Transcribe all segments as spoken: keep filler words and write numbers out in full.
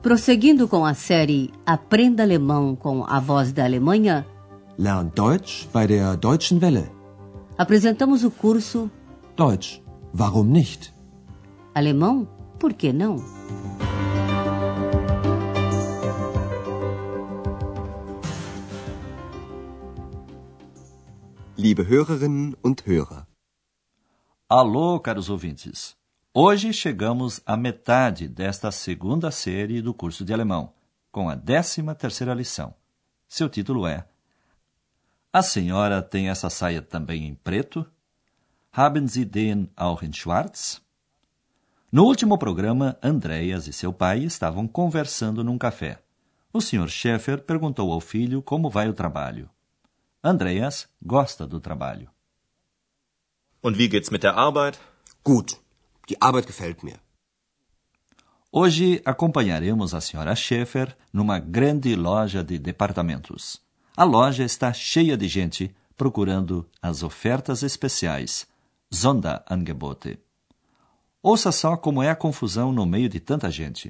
Prosseguindo com a série Aprenda Alemão com a Voz da Alemanha, Lern Deutsch bei der Deutschen Welle. Apresentamos o curso Deutsch, warum nicht? Alemão, por que não? Liebe Hörerinnen und Hörer. Alô, caros ouvintes. Hoje chegamos à metade desta segunda série do curso de alemão, com a décima terceira lição. Seu título é A senhora tem essa saia também em preto? Haben Sie den auch in schwarz? No último programa, Andreas e seu pai estavam conversando num café. O senhor Schäfer perguntou ao filho como vai o trabalho. Andreas gosta do trabalho. Und wie geht's mit der Arbeit? Gut, die Arbeit gefällt mir. Hoje acompanharemos a senhora Schäfer numa grande loja de departamentos. A loja está cheia de gente procurando as ofertas especiais, Sonderangebote. Ouça só como é a confusão no meio de tanta gente.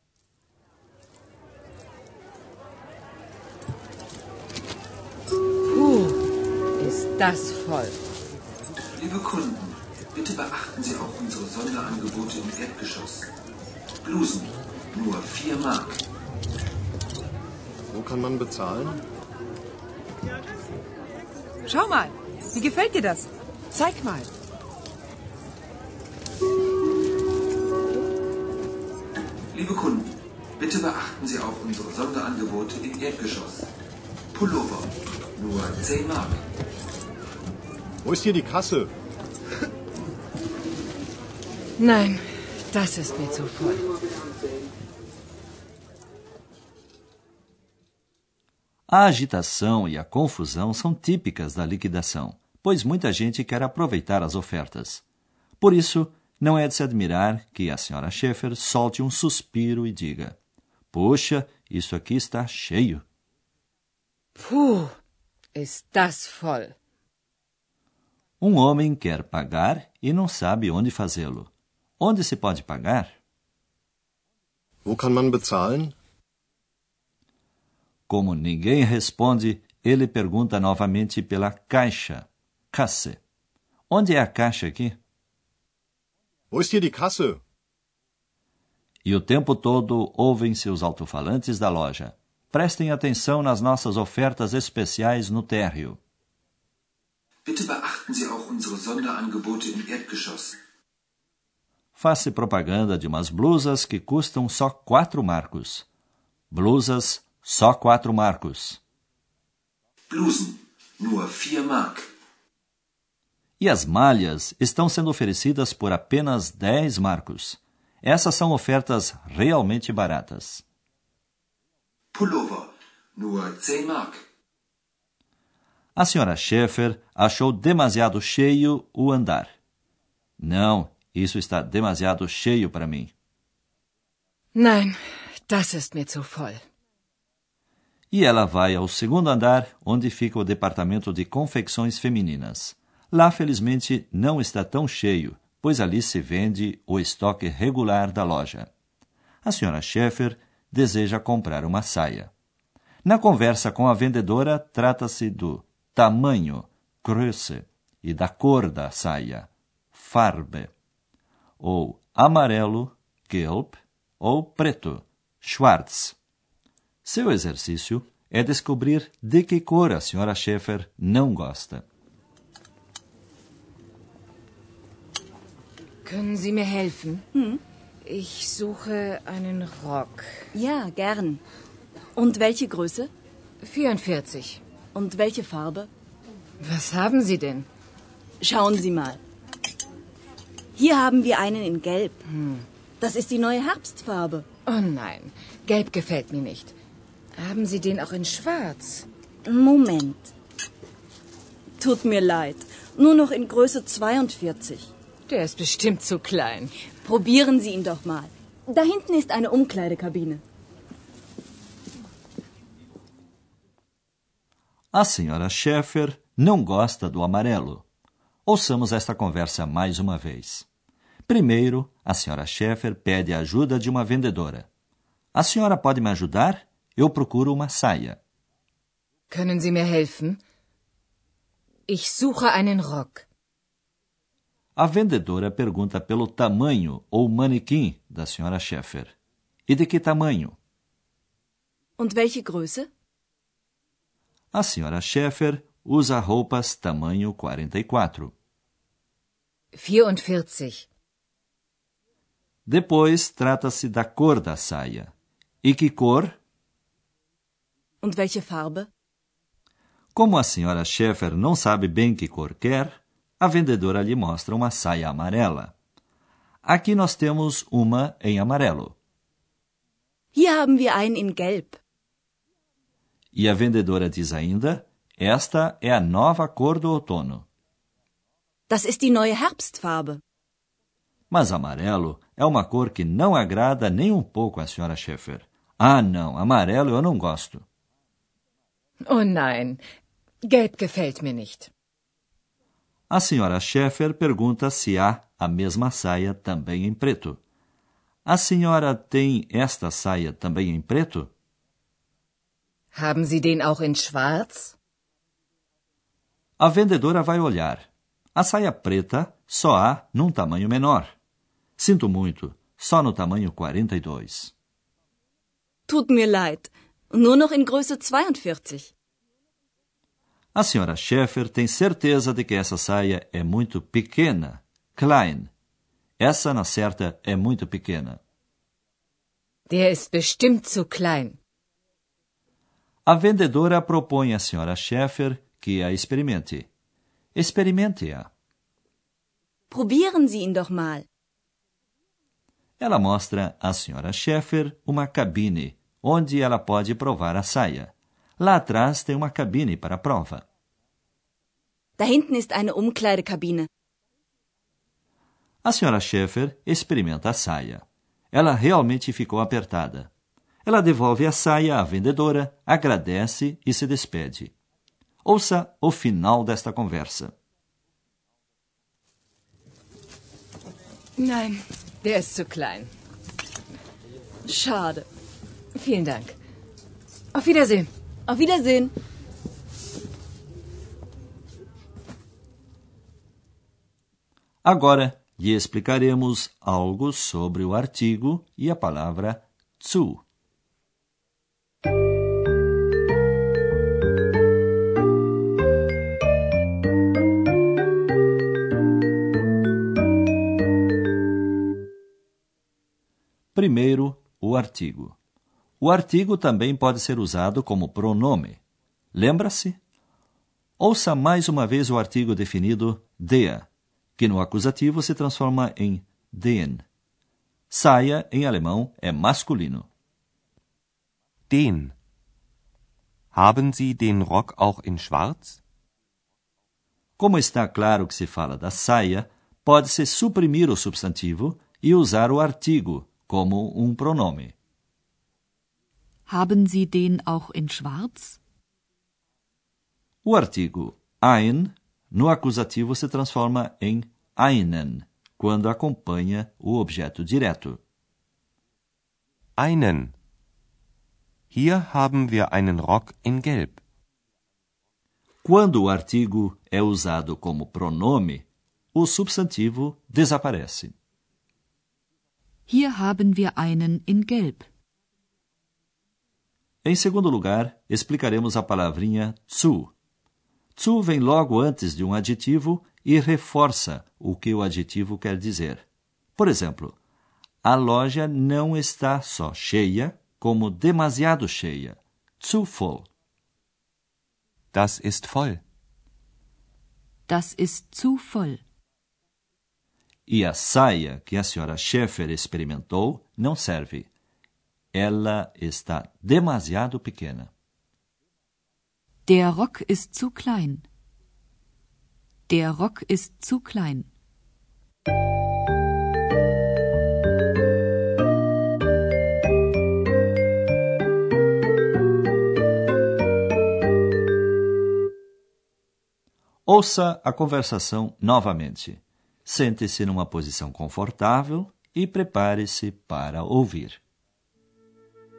Puh, ist das voll. Liebe Kunden, bitte beachten Sie auch unsere Sonderangebote im Erdgeschoss. Blusen, nur vier Mark. Wo kann man bezahlen? Schau mal, wie gefällt dir das? Zeig mal. Liebe Kunden, bitte beachten Sie auch unsere Sonderangebote im Erdgeschoss. Pullover, nur zehn Mark. Wo ist hier die Kasse? Nein, das ist mir zu voll. A agitação e a confusão são típicas da liquidação, pois muita gente quer aproveitar as ofertas. Por isso, não é de se admirar que a senhora Schäfer solte um suspiro e diga: Poxa, isso aqui está cheio. Puh, ist das voll. Um homem quer pagar e não sabe onde fazê-lo. Onde se pode pagar? Wo kann man bezahlen? Como ninguém responde, ele pergunta novamente pela caixa, Kasse. Onde é a caixa aqui? Wo ist hier die Kasse? E o tempo todo ouvem-se os alto-falantes da loja. Prestem atenção nas nossas ofertas especiais no térreo. Bitte beachten Sie auch unsere Sonderangebote im Erdgeschoss. Faz-se propaganda de umas blusas que custam só quatro marcos. Blusas, só quatro marcos. Blusen, nur vier Mark. E as malhas estão sendo oferecidas por apenas dez marcos. Essas são ofertas realmente baratas. Pullover, nur zehn Mark. A senhora Schäfer achou demasiado cheio o andar. Não, isso está demasiado cheio para mim. Nein, das ist mir zu voll. E ela vai ao segundo andar, onde fica o departamento de confecções femininas. Lá, felizmente, não está tão cheio, pois ali se vende o estoque regular da loja. A senhora Schäfer deseja comprar uma saia. Na conversa com a vendedora, trata-se do tamanho, Größe, e da cor da saia, Farbe, ou amarelo, Gelb, ou preto, Schwarz. Seu exercício é descobrir de que cor a senhora Schäfer não gosta. Können Sie mir helfen? Hm? Ich suche einen Rock. Ja, gern. Und welche Größe? vierundvierzig. Und welche Farbe? Was haben Sie denn? Schauen Sie mal. Hier haben wir einen in Gelb. Hm. Das ist die neue Herbstfarbe. Oh nein, Gelb gefällt mir nicht. Haben Sie den auch in Schwarz? Moment. Tut mir leid. Nur noch in Größe zweiundvierzig. Der ist bestimmt zu klein. Probieren Sie ihn doch mal. Da hinten ist eine Umkleidekabine. A senhora Schäfer não gosta do amarelo. Ouçamos esta conversa mais uma vez. Primeiro, a senhora Schäfer pede a ajuda de uma vendedora. A senhora pode me ajudar? Eu procuro uma saia. Können Sie mir helfen? Ich suche einen Rock. A vendedora pergunta pelo tamanho ou manequim da senhora Schäfer. E de que tamanho? Und welche Größe? A senhora Schäfer usa roupas tamanho quarenta e quatro. vierundvierzig. Depois, trata-se da cor da saia. E que cor? Und welche Farbe? Como a senhora Schäfer não sabe bem que cor quer, a vendedora lhe mostra uma saia amarela. Aqui nós temos uma em amarelo. Hier haben wir einen in Gelb. E a vendedora diz ainda, esta é a nova cor do outono. Das ist die neue Herbstfarbe. Mas amarelo é uma cor que não agrada nem um pouco a senhora Schäfer. Ah, não, amarelo eu não gosto. Oh nein, Gelb gefällt mir nicht. A senhora Schäfer pergunta se há a mesma saia também em preto. A senhora tem esta saia também em preto? Haben Sie den auch in schwarz? A vendedora vai olhar. A saia preta só há num tamanho menor. Sinto muito, só no tamanho quarenta e dois. Tut mir leid, nur noch in Größe zweiundvierzig. A senhora Schäfer tem certeza de que essa saia é muito pequena. Klein. Essa, na certa, é muito pequena. Der ist bestimmt zu klein. A vendedora propõe à senhora Schäfer que a experimente. Experimente-a. Probieren Sie ihn doch mal. Ela mostra à senhora Schäfer uma cabine, onde ela pode provar a saia. Lá atrás tem uma cabine para a prova. Da hinten ist eine Umkleidekabine. A senhora Schäfer experimenta a saia. Ela realmente ficou apertada. Ela devolve a saia à vendedora, agradece e se despede. Ouça o final desta conversa. Nein, der ist zu klein. Schade. Vielen Dank. Auf Wiedersehen. Auf Wiedersehen. Agora, lhe explicaremos algo sobre o artigo e a palavra zu. Primeiro, o artigo. O artigo também pode ser usado como pronome. Lembra-se? Ouça mais uma vez o artigo definido der, que no acusativo se transforma em den. Saia, em alemão, é masculino. Den. Haben Sie den Rock auch in schwarz? Como está claro que se fala da saia, pode-se suprimir o substantivo e usar o artigo como um pronome. Haben Sie den auch in schwarz? O artigo ein no acusativo se transforma em einen, quando acompanha o objeto direto. Einen. Hier haben wir einen Rock in Gelb. Quando o artigo é usado como pronome, o substantivo desaparece. Hier haben wir einen in Gelb. Em segundo lugar, explicaremos a palavrinha zu. Zu vem logo antes de um adjetivo e reforça o que o adjetivo quer dizer. Por exemplo, a loja não está só cheia, como demasiado cheia. Zu voll. Das ist voll. Das ist zu voll. E a saia que a senhora Schäfer experimentou não serve. Ela está demasiado pequena. Der Rock ist zu klein. Der Rock ist zu klein. Ouça a conversação novamente. Sente-se numa posição confortável e prepare-se para ouvir.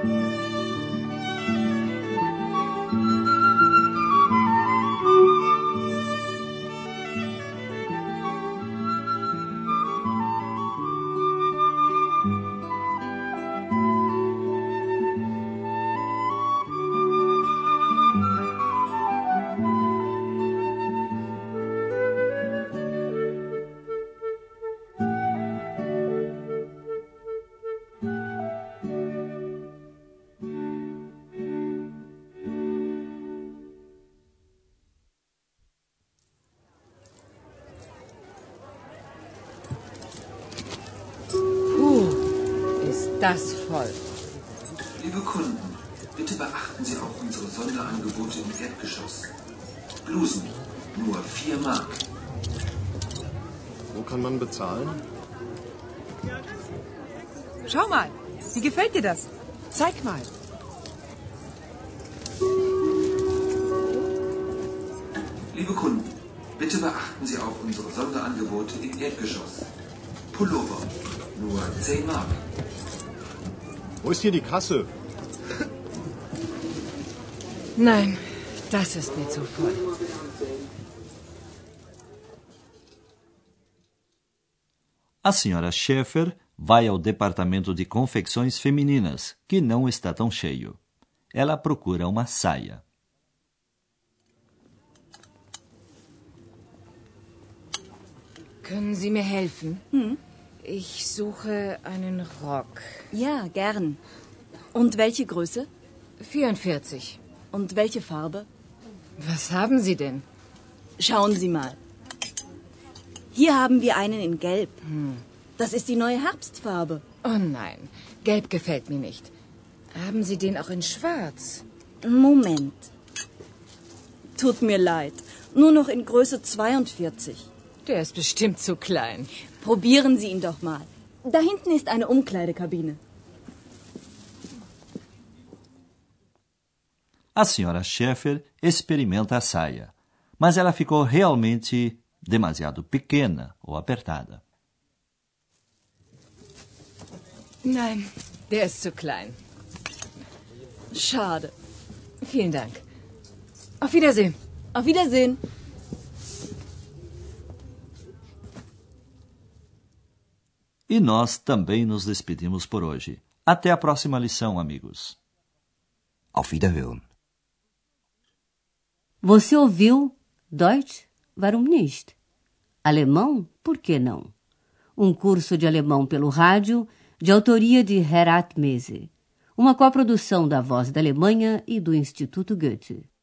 Das voll. Liebe Kunden, bitte beachten Sie auch unsere Sonderangebote im Erdgeschoss. Blusen, nur vier Mark. Wo kann man bezahlen? Schau mal, wie gefällt dir das? Zeig mal. Liebe Kunden, bitte beachten Sie auch unsere Sonderangebote im Erdgeschoss. Pullover, nur zehn Mark. Wo ist hier die Kasse? Nein, das ist mir zu voll. A senhora Schaeffer vai ao departamento de confecções femininas, que não está tão cheio. Ela procura uma saia. Können Sie mir helfen? Hm? Ich suche einen Rock. Ja, gern. Und welche Größe? vierundvierzig. Und welche Farbe? Was haben Sie denn? Schauen Sie mal. Hier haben wir einen in Gelb. Hm. Das ist die neue Herbstfarbe. Oh nein, Gelb gefällt mir nicht. Haben Sie den auch in Schwarz? Moment. Tut mir leid. Nur noch in Größe zweiundvierzig. Der ist bestimmt zu klein. Probieren Sie ihn doch mal. Da hinten ist eine Umkleidekabine. A senhora Schaeffer experimenta a saia, mas ela ficou realmente demasiado pequena ou apertada. Nein, der ist zu klein. Schade. Vielen Dank. Auf Wiedersehen. Auf Wiedersehen. E nós também nos despedimos por hoje. Até a próxima lição, amigos. Auf Wiederhören. Você ouviu Deutsch? Warum nicht? Alemão? Por que não? Um curso de alemão pelo rádio, de autoria de Herat Mese. Uma coprodução da Voz da Alemanha e do Instituto Goethe.